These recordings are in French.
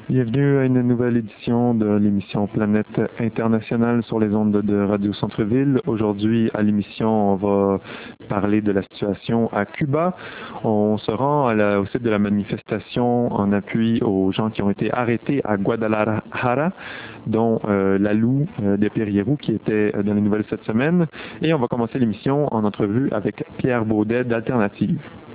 Bienvenue à une nouvelle édition de l'émission Planète Internationale sur les ondes de Radio Centre-Ville. Aujourd'hui, à l'émission, on va parler de la situation à Cuba. On se rend au site de la manifestation en appui aux gens qui ont été arrêtés à Guadalajara, dont Lalou de Périerou, qui était dans les nouvelles cette semaine. Et on va commencer l'émission en entrevue avec Pierre Baudet d'Alternative.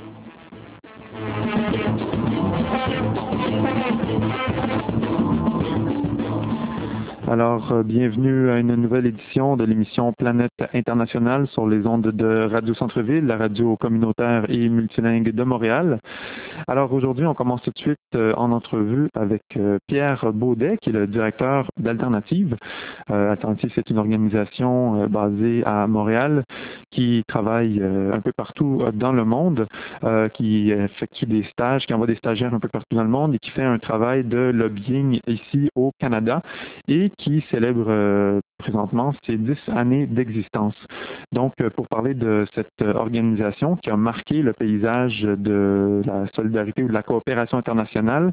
Alors, bienvenue à une nouvelle édition de l'émission Planète Internationale sur les ondes de Radio Centre-Ville, la radio communautaire et multilingue de Montréal. Alors, aujourd'hui, on commence tout de suite en entrevue avec Pierre Baudet, qui est le directeur d'Alternative. Alternative, c'est une organisation basée à Montréal qui travaille un peu partout dans le monde, qui effectue des stages, qui envoie des stagiaires un peu partout dans le monde et qui fait un travail de lobbying ici au Canada et qui célèbre présentement ses 10 années d'existence. Donc, pour parler de cette organisation qui a marqué le paysage de la solidarité ou de la coopération internationale,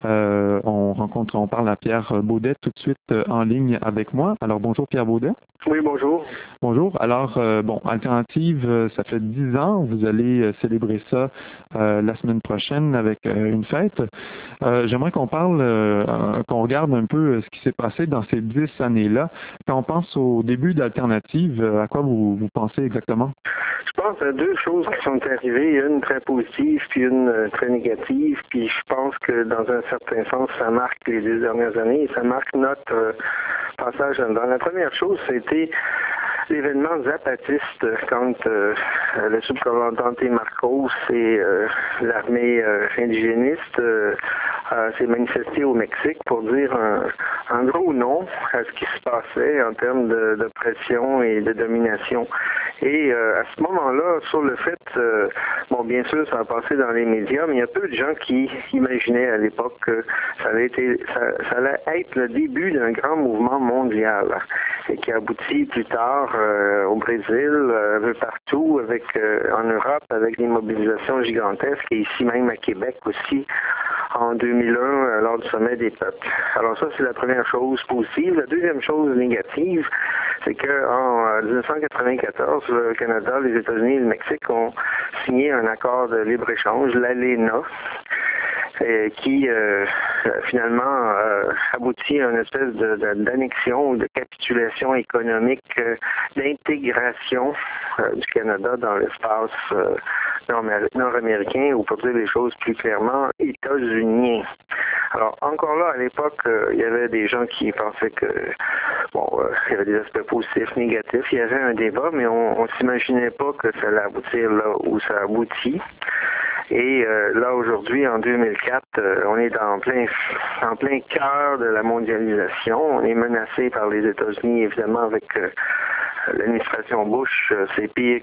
on parle à Pierre Baudet tout de suite en ligne avec moi. Alors, bonjour Pierre Baudet. Oui, bonjour. Bonjour. Alors, Alternative, ça fait 10 ans. Vous allez célébrer ça la semaine prochaine avec une fête. J'aimerais qu'on parle, qu'on regarde un peu ce qui s'est passé dans ces 10 années-là. Quand on pense au début d'Alternative, à quoi vous pensez exactement? Je pense à deux choses qui sont arrivées, une très positive puis une très négative. Puis je pense que dans un certain sens, ça marque les 10 dernières années et ça marque notre passage dans la première chose, c'était l'événement zapatiste quand le subcommandant Marcos et l'armée indigéniste s'est manifesté au Mexique pour dire un gros non à ce qui se passait en termes d'oppression et de domination. Et à ce moment-là, sur le fait, bien sûr, ça a passé dans les médias, mais il y a peu de gens qui imaginaient à l'époque que ça allait être le début d'un grand mouvement mondial et qui aboutit plus tard au Brésil, un peu partout, en Europe, avec des mobilisations gigantesques et ici même à Québec aussi, en 2001, lors du sommet des peuples. Alors ça, c'est la première chose positive. La deuxième chose négative, c'est qu'en 1994, le Canada, les États-Unis et le Mexique ont signé un accord de libre-échange, l'ALENA, qui finalement aboutit à une espèce d'annexion ou de capitulation économique, d'intégration du Canada dans l'espace nord-américain, ou pour dire les choses plus clairement, états-unien. Alors, encore là, à l'époque, il y avait des gens qui pensaient que, il y avait des aspects positifs, négatifs. Il y avait un débat, mais on ne s'imaginait pas que ça allait aboutir là où ça aboutit. Et là, aujourd'hui, en 2004, on est en plein cœur de la mondialisation. On est menacé par les États-Unis, évidemment, avec l'administration Bush. C'est pire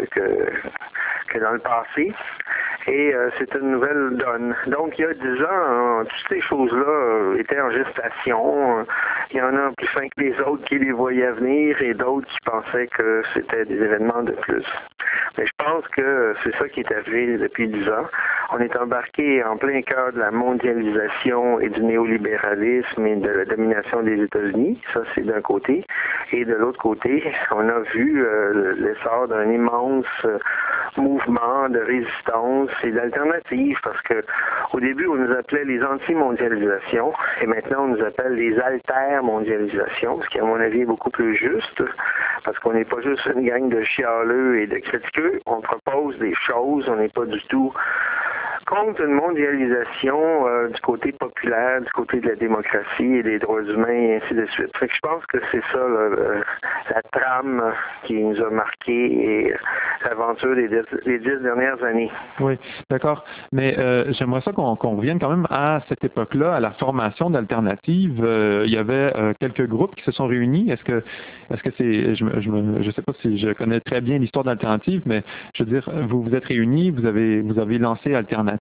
que dans le passé. Et c'est une nouvelle donne. Donc, il y a 10 ans, toutes ces choses-là étaient en gestation. Il y en a plus fins que les autres qui les voyaient venir et d'autres qui pensaient que c'était des événements de plus. Mais je pense que c'est ça qui est arrivé depuis 10 ans. On est embarqué en plein cœur de la mondialisation et du néolibéralisme et de la domination des États-Unis. Ça, c'est d'un côté. Et de l'autre côté, on a vu l'essor d'un immense mouvement de résistance et d'alternative, parce que au début, on nous appelait les anti-mondialisations, et maintenant, on nous appelle les alter-mondialisations, ce qui, à mon avis, est beaucoup plus juste, parce qu'on n'est pas juste une gang de chialeux et de critiqueux, on propose des choses, on n'est pas du tout contre une mondialisation du côté populaire, du côté de la démocratie et des droits humains et ainsi de suite. Fait que je pense que c'est ça la trame qui nous a marqué et l'aventure des 10 dernières années. Oui, d'accord. Mais j'aimerais ça qu'on revienne quand même à cette époque-là, à la formation d'Alternative. Il y avait quelques groupes qui se sont réunis. Est-ce que c'est, je sais pas si je connais très bien l'histoire d'Alternative, mais je veux dire, vous vous êtes réunis, vous avez lancé Alternative,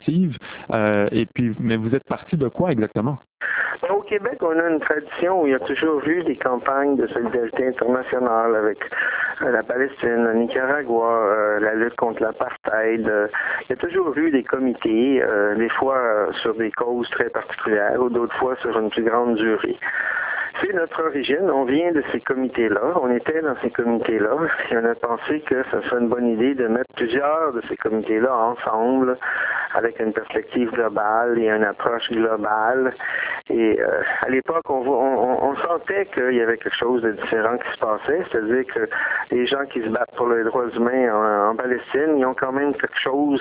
mais vous êtes parti de quoi exactement? Au Québec, on a une tradition où il y a toujours eu des campagnes de solidarité internationale avec la Palestine, le Nicaragua, la lutte contre l'apartheid. Il y a toujours eu des comités, des fois sur des causes très particulières ou d'autres fois sur une plus grande durée. C'est notre origine, on vient de ces comités-là, on était dans ces comités-là, et on a pensé que ce serait une bonne idée de mettre plusieurs de ces comités-là ensemble, avec une perspective globale et une approche globale. Et à l'époque, on sentait qu'il y avait quelque chose de différent qui se passait, c'est-à-dire que les gens qui se battent pour les droits humains en Palestine, ils ont quand même quelque chose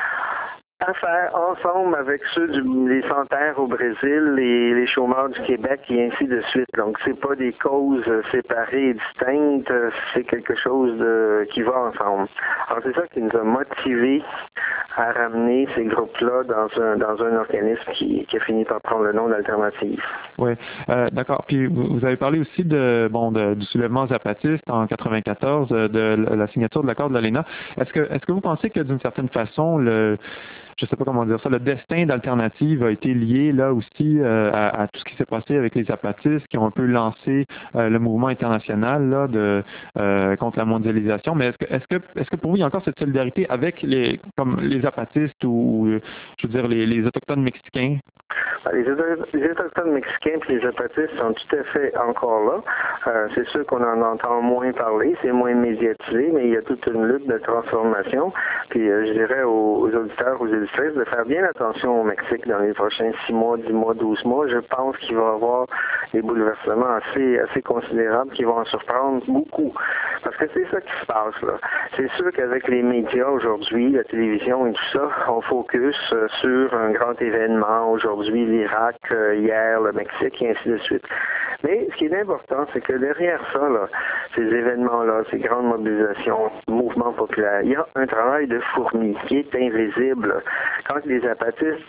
à faire ensemble avec ceux des sans-terre au Brésil et les chômeurs du Québec et ainsi de suite. Donc, c'est pas des causes séparées et distinctes, c'est quelque chose qui va ensemble. Alors, c'est ça qui nous a motivés à ramener ces groupes-là dans un organisme qui a fini par prendre le nom d'Alternative. Oui, d'accord. Puis vous avez parlé aussi du soulèvement zapatiste en 94, de la signature de l'accord de l'ALENA. Est-ce que vous pensez que d'une certaine façon, je sais pas comment dire ça, le destin d'Alternative a été lié là aussi à tout ce qui s'est passé avec les zapatistes qui ont un peu lancé le mouvement international là contre la mondialisation. Mais est-ce que pour vous il y a encore cette solidarité avec les zapatistes ou je veux dire les autochtones mexicains? Les Autochtones mexicains et les zapatistes sont tout à fait encore là. C'est sûr qu'on en entend moins parler, c'est moins médiatisé, mais il y a toute une lutte de transformation. Puis je dirais aux auditeurs, aux éditrices de faire bien attention au Mexique dans les prochains 6 mois, 10 mois, 12 mois. Je pense qu'il va y avoir des bouleversements assez considérables qui vont en surprendre beaucoup. Parce que c'est ça qui se passe là. C'est sûr qu'avec les médias aujourd'hui, la télévision et tout ça, on focus sur un grand événement aujourd'hui, l'Irak, hier, le Mexique et ainsi de suite. Mais ce qui est important, c'est que derrière ça, là, ces événements-là, ces grandes mobilisations, mouvements populaires, il y a un travail de fourmi qui est invisible. Quand les zapatistes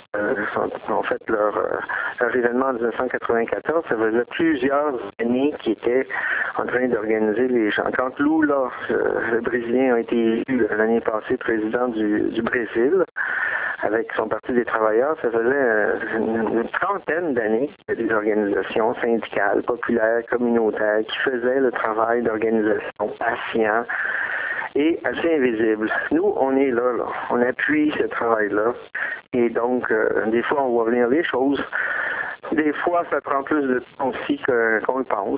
ont fait leur événement en 1994, ça faisait plusieurs années qu'ils étaient en train d'organiser les gens. Quand Lula, le Brésilien, a été élu l'année passée président du Brésil, avec son Parti des travailleurs, ça faisait une trentaine d'années qu'il y a des organisations syndicales, populaires, communautaires, qui faisaient le travail d'organisation patient et assez invisible. Nous, on est là. On appuie ce travail-là. Et donc, des fois, on voit venir les choses. Des fois, ça prend plus de temps aussi qu'on le pense.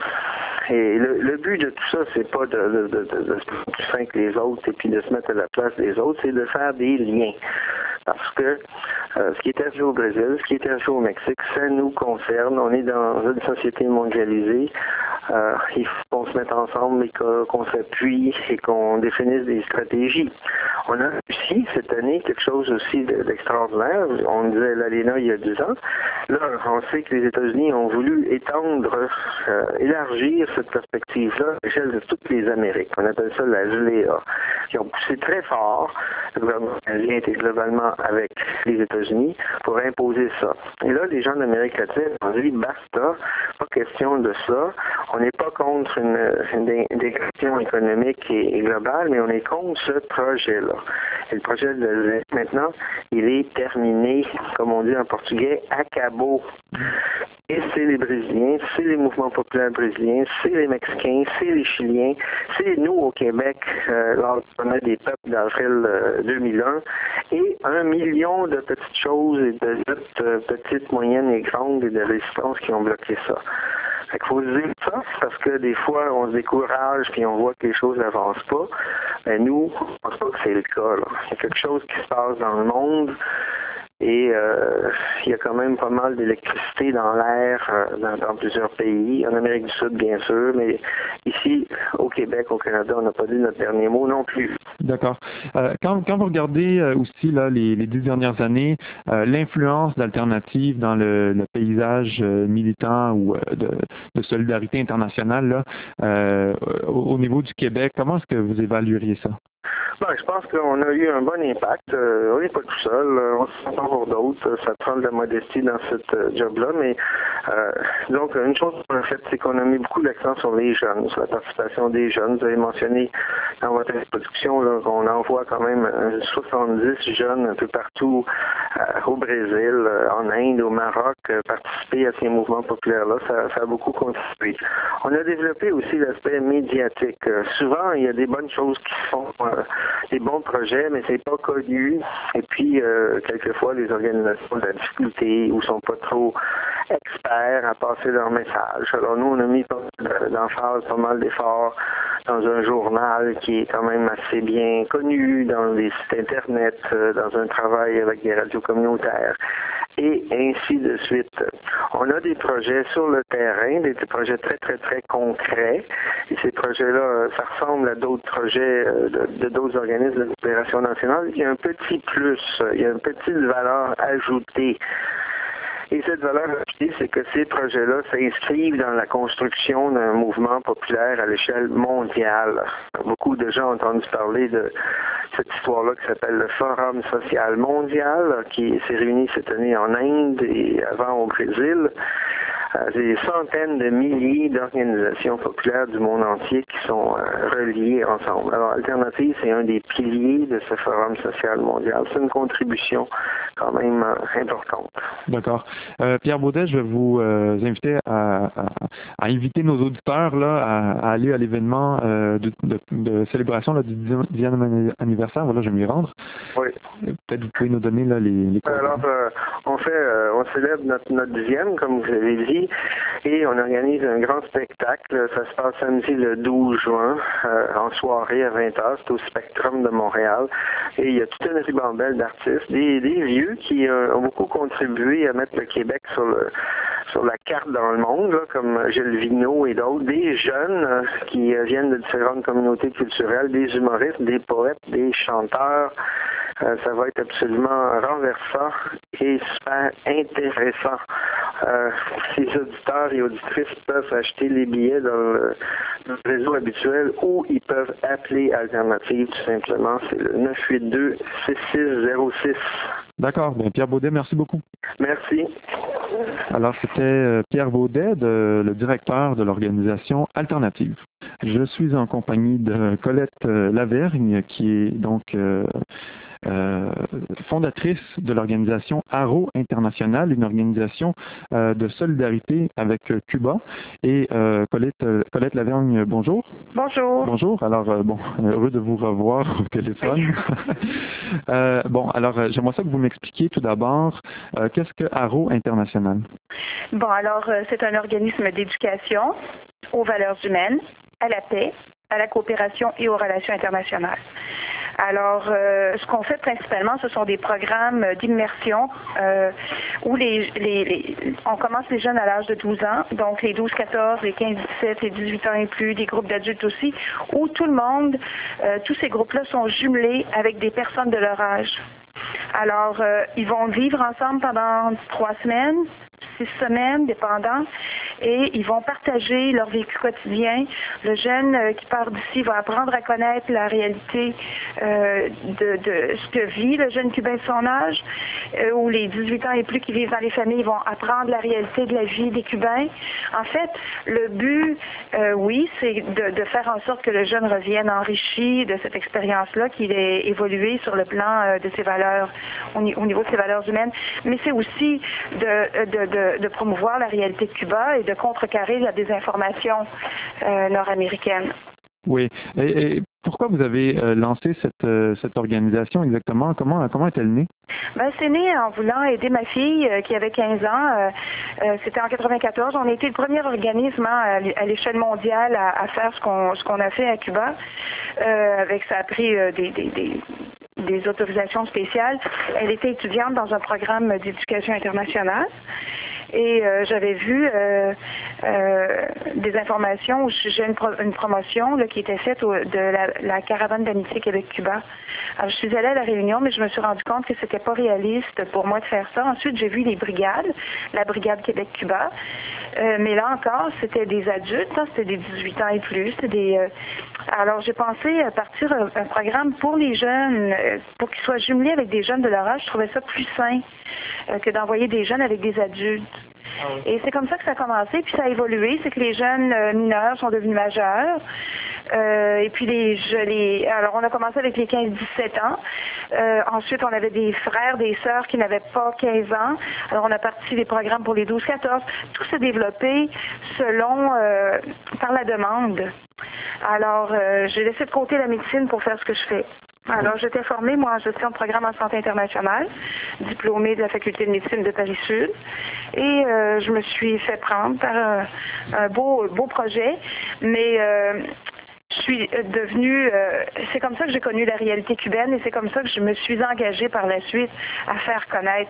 Et le but de tout ça, c'est pas de se faire plus fin que les autres et puis de se mettre à la place des autres, c'est de faire des liens. Parce que ce qui est arrivé au Brésil, ce qui est arrivé au Mexique, ça nous concerne. On est dans une société mondialisée. Il faut qu'on se mette ensemble et qu'on s'appuie et qu'on définisse des stratégies. On a réussi cette année quelque chose aussi d'extraordinaire. On disait l'ALENA il y a 10 ans. Là, on sait que les États-Unis ont voulu élargir cette perspective-là à l'échelle de toutes les Amériques. On appelle ça la GLEA. Ils ont poussé très fort. Le gouvernement canadien était globalement avec les États-Unis pour imposer ça. Et là, les gens d'Amérique latine ont dit basta, pas question de ça. On n'est pas contre une intégration économique et globale, mais on est contre ce projet-là. Et le projet de l'ALENA, maintenant, il est terminé, comme on dit en portugais, acabou. Et c'est les Brésiliens, c'est les mouvements populaires brésiliens, c'est les Mexicains, c'est les Chiliens, c'est nous au Québec, lors du sommet des peuples d'avril 2001, et 1 million de petites choses et de luttes petites, moyennes et grandes et de résistances qui ont bloqué ça. Il faut dire ça, parce que des fois, on se décourage et on voit que les choses n'avancent pas. Mais nous, on ne pense pas que c'est le cas. Là. Il y a quelque chose qui se passe dans le monde et il y a quand même pas mal d'électricité dans l'air dans plusieurs pays. En Amérique du Sud, bien sûr, mais ici, au Québec, au Canada, on n'a pas dit notre dernier mot non plus. D'accord. Quand vous regardez aussi là, les 10 dernières années, l'influence d'Alternative dans le paysage militant ou de solidarité internationale là, au niveau du Québec, comment est-ce que vous évalueriez ça? Je pense qu'on a eu un bon impact. On n'est pas tout seul. On se sent pour d'autres. Ça prend de la modestie dans ce job-là. Mais donc, une chose qu'on a faite, c'est qu'on a mis beaucoup d'accent sur les jeunes, sur la participation des jeunes. Vous avez mentionné dans votre introduction qu'on envoie quand même 70 jeunes un peu partout au Brésil, en Inde, au Maroc, participer à ces mouvements populaires-là, ça a beaucoup contribué. On a développé aussi l'aspect médiatique. Souvent, il y a des bonnes choses qui se font, des bons projets, mais c'est pas connu. Et puis, quelquefois, les organisations ont de la difficulté ou sont pas trop experts à passer leur message. Alors nous, on a mis d'emphase, pas mal d'efforts dans un journal qui est quand même assez bien connu, dans des sites Internet, dans un travail avec des radios communautaires, et ainsi de suite. On a des projets sur le terrain, des projets très, très, très concrets, et ces projets-là, ça ressemble à d'autres projets de d'autres organismes de coopération nationale. Il y a un petit plus, il y a une petite valeur ajoutée. Et cette valeur ajoutée, c'est que ces projets-là s'inscrivent dans la construction d'un mouvement populaire à l'échelle mondiale. Beaucoup de gens ont entendu parler de cette histoire-là qui s'appelle le Forum social mondial, qui s'est réuni cette année en Inde et avant au Brésil. Des centaines de milliers d'organisations populaires du monde entier qui sont reliées ensemble. Alors, Alternative, c'est un des piliers de ce Forum social mondial. C'est une contribution quand même importante. D'accord. Pierre Baudet, je vais vous inviter à inviter nos auditeurs là, à aller à l'événement de célébration là, du 10e anniversaire. Voilà, je vais m'y rendre. Oui. Peut-être vous pouvez nous donner là, les Alors, on célèbre notre 10e, comme vous avez dit, et on organise un grand spectacle. Ça se passe samedi le 12 juin, en soirée à 20h. C'est au Spectrum de Montréal. Et il y a toute une ribambelle d'artistes, des vieux qui ont beaucoup contribué à mettre le Québec sur la carte dans le monde, là, comme Gilles Vigneault et d'autres, des jeunes qui viennent de différentes communautés culturelles, des humoristes, des poètes, des chanteurs. Ça va être absolument renversant et super intéressant. Les auditeurs et auditrices peuvent acheter les billets dans le réseau habituel ou ils peuvent appeler Alternative tout simplement. C'est le 982-6606. D'accord. Bien, Pierre Baudet, merci beaucoup. Merci. Alors, c'était Pierre Baudet, le directeur de l'organisation Alternative. Je suis en compagnie de Colette Lavergne, qui est donc fondatrice de l'organisation Arro International, une organisation de solidarité avec Cuba. Et Colette Lavergne, bonjour. Bonjour. Bonjour. Alors, heureux de vous revoir au téléphone. Alors, j'aimerais ça que vous m'expliquiez tout d'abord, qu'est-ce que Arro International? Bon, alors, c'est un organisme d'éducation aux valeurs humaines, à la paix, à la coopération et aux relations internationales. Alors, ce qu'on fait principalement, ce sont des programmes d'immersion où on commence les jeunes à l'âge de 12 ans, donc les 12-14, les 15-17, les 18 ans et plus, des groupes d'adultes aussi, où tout le monde, tous ces groupes-là sont jumelés avec des personnes de leur âge. Alors, ils vont vivre ensemble pendant 3 semaines, 6 semaines, dépendant, et ils vont partager leur vécu quotidien. Le jeune qui part d'ici va apprendre à connaître la réalité de ce que vit le jeune Cubain de son âge, ou les 18 ans et plus qui vivent dans les familles vont apprendre la réalité de la vie des Cubains. En fait, le but, oui, c'est de faire en sorte que le jeune revienne enrichi de cette expérience-là, qu'il ait évolué sur le plan de ses valeurs, au niveau de ses valeurs humaines, mais c'est aussi de promouvoir la réalité de Cuba et de contrecarrer la désinformation nord-américaine. Oui. Et pourquoi vous avez lancé cette organisation exactement? Comment est-elle née? Ben, c'est né en voulant aider ma fille qui avait 15 ans. C'était en 94. On a été le premier organisme à l'échelle mondiale à faire ce qu'on a fait à Cuba. Ça a pris des autorisations spéciales. Elle était étudiante dans un programme d'éducation internationale. Et j'avais vu des informations où j'ai une promotion là, qui était faite de la caravane d'amitié Québec-Cuba. Alors, je suis allée à la réunion, mais je me suis rendu compte que c'était pas réaliste pour moi de faire ça. Ensuite, j'ai vu les brigades, la brigade Québec-Cuba. Mais là encore, c'était des adultes, hein, c'était des 18 ans et plus. Alors, j'ai pensé à partir un programme pour les jeunes, pour qu'ils soient jumelés avec des jeunes de leur âge. Je trouvais ça plus sain que d'envoyer des jeunes avec des adultes. Et c'est comme ça que ça a commencé, puis ça a évolué. C'est que les jeunes mineurs sont devenus majeurs. Et puis alors on a commencé avec les 15-17 ans. Ensuite, on avait des frères, des sœurs qui n'avaient pas 15 ans. Alors on a parti des programmes pour les 12-14. Tout s'est développé selon par la demande. Alors j'ai laissé de côté la médecine pour faire ce que je fais. Alors, j'étais formée, moi, en gestion de programme en santé internationale, diplômée de la faculté de médecine de Paris-Sud. Et je me suis fait prendre par un beau projet, mais je suis devenue, c'est comme ça que j'ai connu la réalité cubaine et c'est comme ça que je me suis engagée par la suite à faire connaître.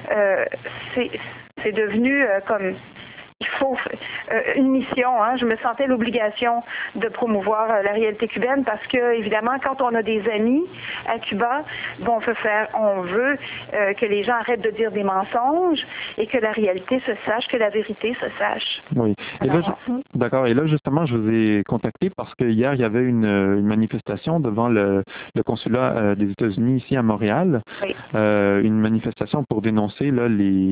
C'est devenu comme... Il faut une mission. Hein. Je me sentais l'obligation de promouvoir la réalité cubaine parce que, évidemment, quand on a des amis à Cuba, bon, on veut que les gens arrêtent de dire des mensonges et que la réalité se sache, que la vérité se sache. Oui. D'accord. Et là, justement, je vous ai contacté parce que hier, il y avait une manifestation devant le consulat des États-Unis ici à Montréal. Oui. Une manifestation pour dénoncer là, les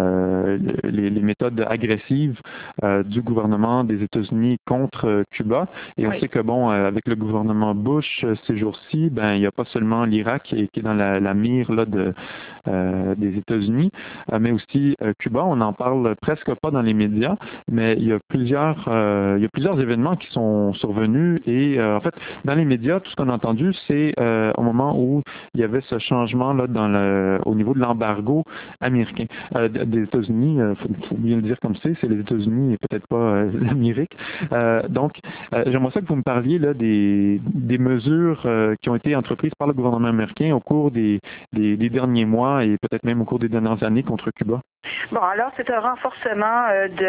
méthodes agressives du gouvernement des États-Unis contre Cuba. Et on sait que, bon, avec le gouvernement Bush, ces jours-ci, ben, il n'y a pas seulement l'Irak qui est dans la mire là, des États-Unis, mais aussi Cuba. On n'en parle presque pas dans les médias, mais il y a plusieurs événements qui sont survenus et en fait, dans les médias, tout ce qu'on a entendu, c'est au moment où il y avait ce changement là au niveau de l'embargo américain des États-Unis. Faut bien le dire comme c'est les États-Unis et peut-être pas l'Amérique. Donc, j'aimerais ça que vous me parliez là des mesures qui ont été entreprises par le gouvernement américain au cours des derniers mois et peut-être même au cours des dernières années contre Cuba. Bon, alors c'est un renforcement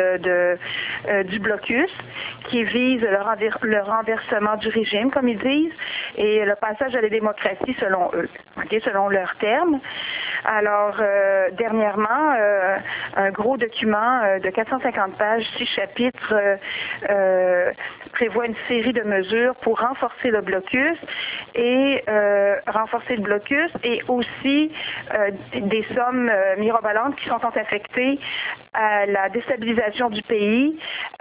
du blocus qui vise le renversement du régime, comme ils disent, et le passage à la démocratie selon eux, selon leurs termes. Alors, dernièrement, un gros document de 450 pages, 6 chapitres, prévoit une série de mesures pour renforcer le blocus et aussi des sommes mirobolantes qui sont affectées à la déstabilisation du pays,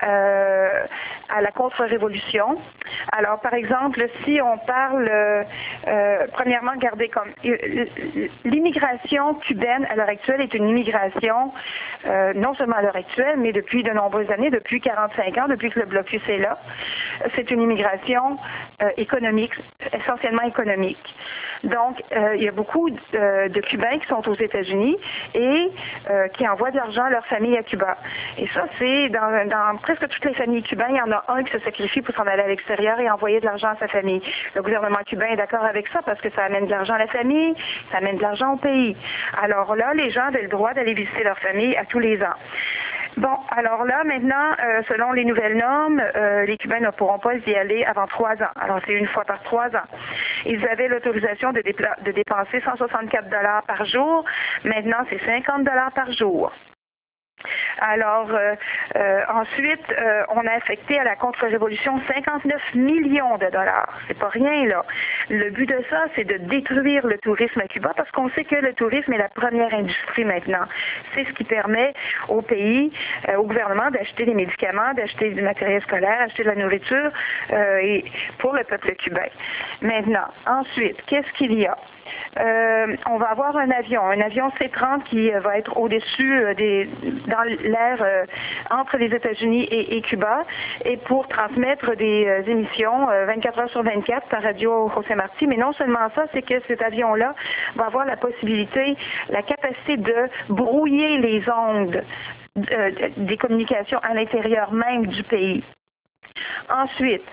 à la contre-révolution. Alors, par exemple, si on parle, premièrement, regardez comme l'immigration cubaine à l'heure actuelle est une immigration, non seulement à l'heure actuelle, mais depuis de nombreuses années, depuis 45 ans, depuis que le blocus est là. C'est une immigration économique, essentiellement économique. Donc, il y a beaucoup de Cubains qui sont aux États-Unis et qui envoient de l'argent à leur famille à Cuba. Et ça, c'est dans presque toutes les familles cubaines, il y en a un qui se sacrifie pour s'en aller à l'extérieur et envoyer de l'argent à sa famille. Le gouvernement cubain est d'accord avec ça parce que ça amène de l'argent à la famille, ça amène de l'argent au pays. Alors là, les gens avaient le droit d'aller visiter leur famille à tous les ans. Bon, alors là, maintenant, selon les nouvelles normes, les Cubains ne pourront pas y aller avant 3 ans. Alors, c'est une fois par 3 ans. Ils avaient l'autorisation de dépenser 164 $ par jour. Maintenant, c'est 50 $ par jour. Alors, ensuite, on a affecté à la contre-révolution 59 millions de dollars. C'est pas rien, là. Le but de ça, c'est de détruire le tourisme à Cuba parce qu'on sait que le tourisme est la première industrie maintenant. C'est ce qui permet au pays, au gouvernement d'acheter des médicaments, d'acheter du matériel scolaire, acheter de la nourriture et pour le peuple cubain. Maintenant, ensuite, qu'est-ce qu'il y a? On va avoir un avion C-30 qui va être au-dessus dans l'air entre les États-Unis et Cuba et pour transmettre des émissions 24 heures sur 24 par radio José Martí. Mais non seulement ça, c'est que cet avion-là va avoir la capacité de brouiller les ondes des communications à l'intérieur même du pays. Ensuite,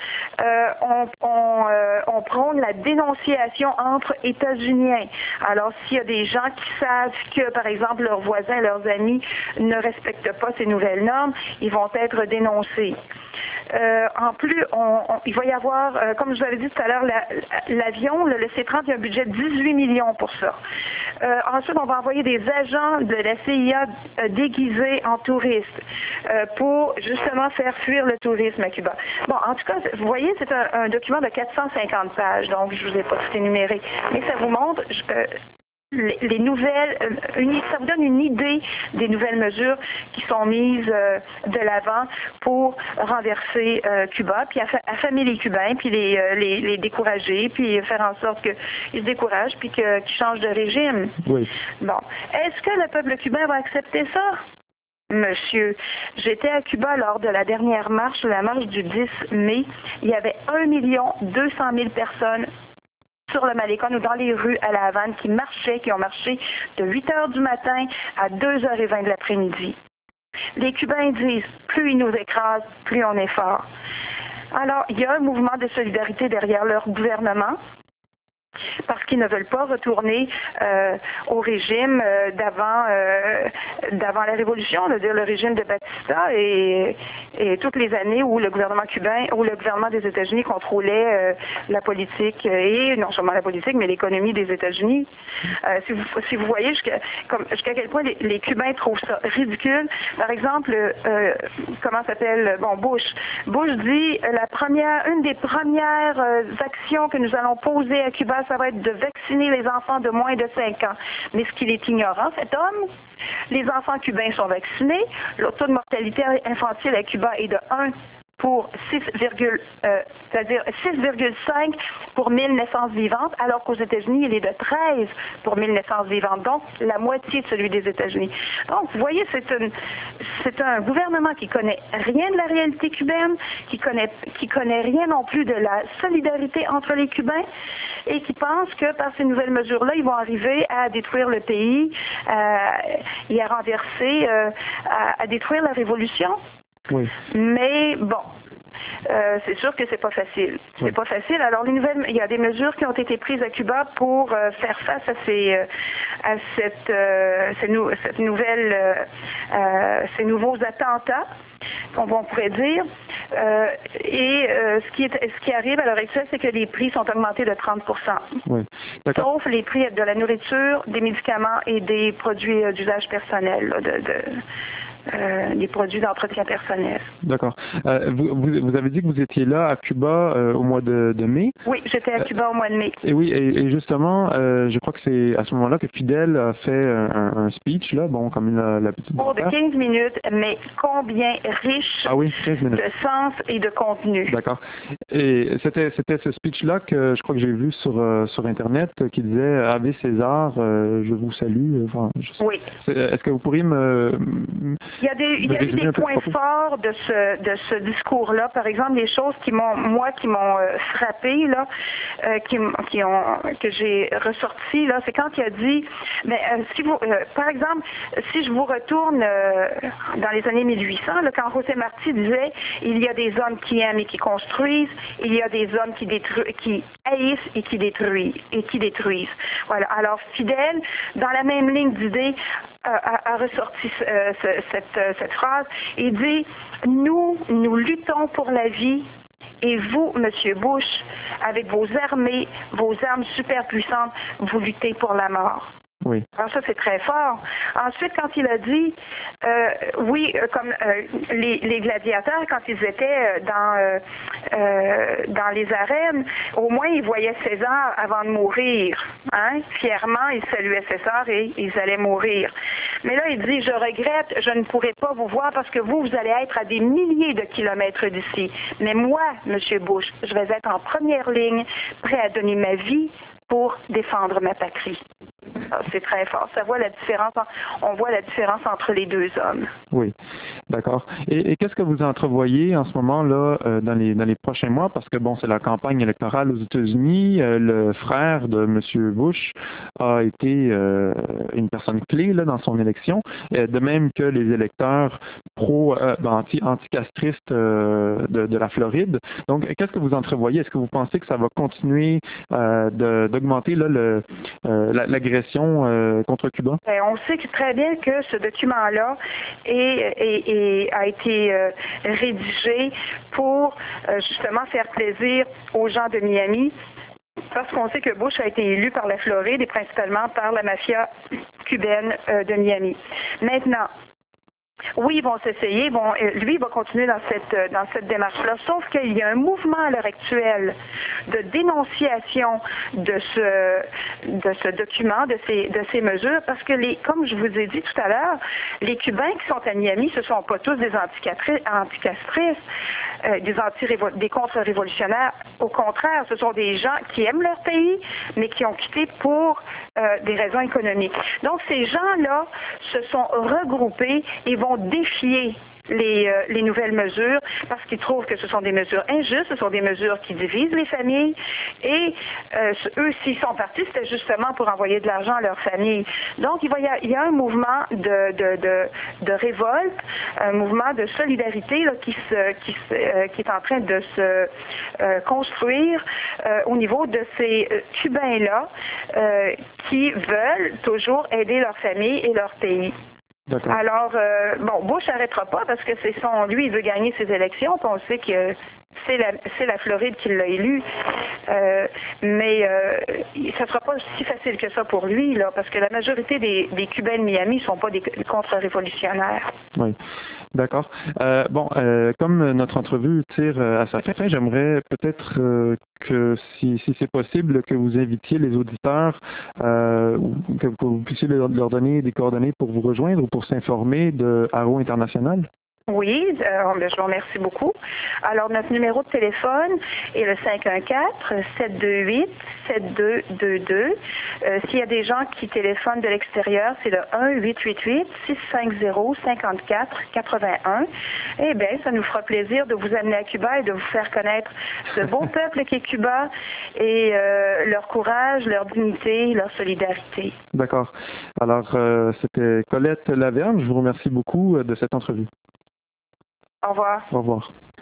on prône la dénonciation entre États-Uniens. Alors, s'il y a des gens qui savent que, par exemple, leurs voisins, leurs amis ne respectent pas ces nouvelles normes, ils vont être dénoncés. En plus, il va y avoir, comme je vous avais dit tout à l'heure, l'avion, le C-30, il y a un budget de 18 millions pour ça. Ensuite, on va envoyer des agents de la CIA déguisés en touristes pour justement faire fuir le tourisme à Cuba. Bon, en tout cas, vous voyez, c'est un document de 450 pages, donc je ne vous ai pas tout énuméré. Mais ça vous montre les nouvelles, ça vous donne une idée des nouvelles mesures qui sont mises de l'avant pour renverser Cuba, puis affamer les Cubains, puis les décourager, puis faire en sorte qu'ils se découragent, puis qu'ils changent de régime. Oui. Bon. Est-ce que le peuple cubain va accepter ça? Monsieur, j'étais à Cuba lors de la dernière marche, la marche du 10 mai. Il y avait 1 200 000 personnes sur le Malécon ou dans les rues à La Havane qui ont marché de 8 heures du matin à 2h20 de l'après-midi. Les Cubains disent, plus ils nous écrasent, plus on est fort. Alors, il y a un mouvement de solidarité derrière leur gouvernement, parce qu'ils ne veulent pas retourner au régime d'avant la révolution, c'est-à-dire le régime de Batista et toutes les années où le gouvernement cubain, où le gouvernement des États-Unis contrôlait la politique et non seulement la politique, mais l'économie des États-Unis. Si vous voyez jusqu'à quel point les Cubains trouvent ça ridicule. Par exemple, comment s'appelle Bush. Bush dit une des premières actions que nous allons poser à Cuba, ça va être de vacciner les enfants de moins de 5 ans. Mais ce qu'il est ignorant, cet homme, les enfants cubains sont vaccinés. Le taux de mortalité infantile à Cuba est de 1 pour c'est-à-dire 6,5 pour 1000 naissances vivantes, alors qu'aux États-Unis, il est de 13 pour 1000 naissances vivantes, donc la moitié de celui des États-Unis. Donc, vous voyez, c'est un gouvernement qui connaît rien de la réalité cubaine, qui connaît rien non plus de la solidarité entre les Cubains et qui pense que par ces nouvelles mesures-là, ils vont arriver à détruire le pays et à renverser, à détruire la révolution. Oui. Mais bon, c'est sûr que c'est pas facile. C'est pas facile. Alors il y a des mesures qui ont été prises à Cuba pour faire face à ces nouveaux attentats, on pourrait dire. Ce qui arrive à l'heure actuelle, c'est que les prix sont augmentés de 30 Oui. Sauf les prix de la nourriture, des médicaments et des produits d'usage personnel, des produits d'entretien personnel. D'accord. Vous avez dit que vous étiez là à Cuba au mois de mai. Oui, j'étais à Cuba au mois de mai. Et oui, et justement, je crois que c'est à ce moment-là que Fidel a fait un speech, là, comme il a l'habitude de faire. De 15 minutes, mais combien riche 15 minutes. de sens et de contenu. D'accord. Et c'était ce speech-là que je crois que j'ai vu sur Internet qui disait « Ave César, je vous salue ». Enfin, oui. Est-ce que vous pourriez Il y a eu des points forts de ce discours-là. Par exemple, des choses qui m'ont frappé là, que j'ai ressorti là, c'est quand il a dit, mais par exemple, si je vous retourne dans les années 1800, là, quand José Martí disait, il y a des hommes qui aiment et qui construisent, il y a des hommes qui haïssent et qui détruisent. Voilà. Alors Fidel, dans la même ligne d'idées, a ressorti cette phrase. Il dit « Nous luttons pour la vie et vous, M. Bush, avec vos armées, vos armes super puissantes, vous luttez pour la mort. » Oui. Alors ça, c'est très fort. Ensuite, quand il a dit, comme les gladiateurs, quand ils étaient dans les arènes, au moins ils voyaient César avant de mourir. Hein? Fièrement, ils saluaient César et ils allaient mourir. Mais là, il dit, je regrette, je ne pourrai pas vous voir parce que vous allez être à des milliers de kilomètres d'ici. Mais moi, M. Bush, je vais être en première ligne, prêt à donner ma vie pour défendre ma patrie. C'est très fort. On voit la différence entre les deux hommes. Oui, d'accord. Et qu'est-ce que vous entrevoyez en ce moment-là dans les prochains mois? Parce que c'est la campagne électorale aux États-Unis. Le frère de M. Bush a été une personne clé là, dans son élection, de même que les électeurs anticastristes de la Floride. Donc, qu'est-ce que vous entrevoyez? Est-ce que vous pensez que ça va continuer d'augmenter l'agression contre Cuba? On sait très bien que ce document-là a été rédigé pour justement faire plaisir aux gens de Miami, parce qu'on sait que Bush a été élu par la Floride et principalement par la mafia cubaine de Miami. Maintenant, oui, ils vont s'essayer. Lui, il va continuer dans cette démarche-là. Sauf qu'il y a un mouvement à l'heure actuelle de dénonciation de ce document, de ces mesures, parce que comme je vous ai dit tout à l'heure, les Cubains qui sont à Miami, ce ne sont pas tous des anticastristes, des contre-révolutionnaires. Au contraire, ce sont des gens qui aiment leur pays, mais qui ont quitté pour des raisons économiques. Donc, ces gens-là se sont regroupés et vont défier les nouvelles mesures parce qu'ils trouvent que ce sont des mesures injustes, ce sont des mesures qui divisent les familles et eux, s'ils sont partis, c'était justement pour envoyer de l'argent à leur famille. Donc, il y a un mouvement de révolte, un mouvement de solidarité là, qui est en train de se construire au niveau de ces Cubains-là qui veulent toujours aider leur famille et leur pays. Alors, Bush n'arrêtera pas parce que lui, il veut gagner ses élections, puis on sait que c'est la Floride qui l'a élu. Mais ça ne sera pas si facile que ça pour lui, là, parce que la majorité des Cubains de Miami ne sont pas des contre-révolutionnaires. Oui. D'accord. Comme notre entrevue tire à sa fin, j'aimerais peut-être que si c'est possible, que vous invitiez les auditeurs, que vous puissiez leur donner des coordonnées pour vous rejoindre ou pour s'informer de Arrow International. Oui, je vous remercie beaucoup. Alors, notre numéro de téléphone est le 514-728-7222. S'il y a des gens qui téléphonent de l'extérieur, c'est le 1-888-650-5481. Eh bien, ça nous fera plaisir de vous amener à Cuba et de vous faire connaître ce beau peuple qui est Cuba et leur courage, leur dignité, leur solidarité. D'accord. Alors, c'était Colette Laverne. Je vous remercie beaucoup de cette entrevue. Au revoir. Au revoir.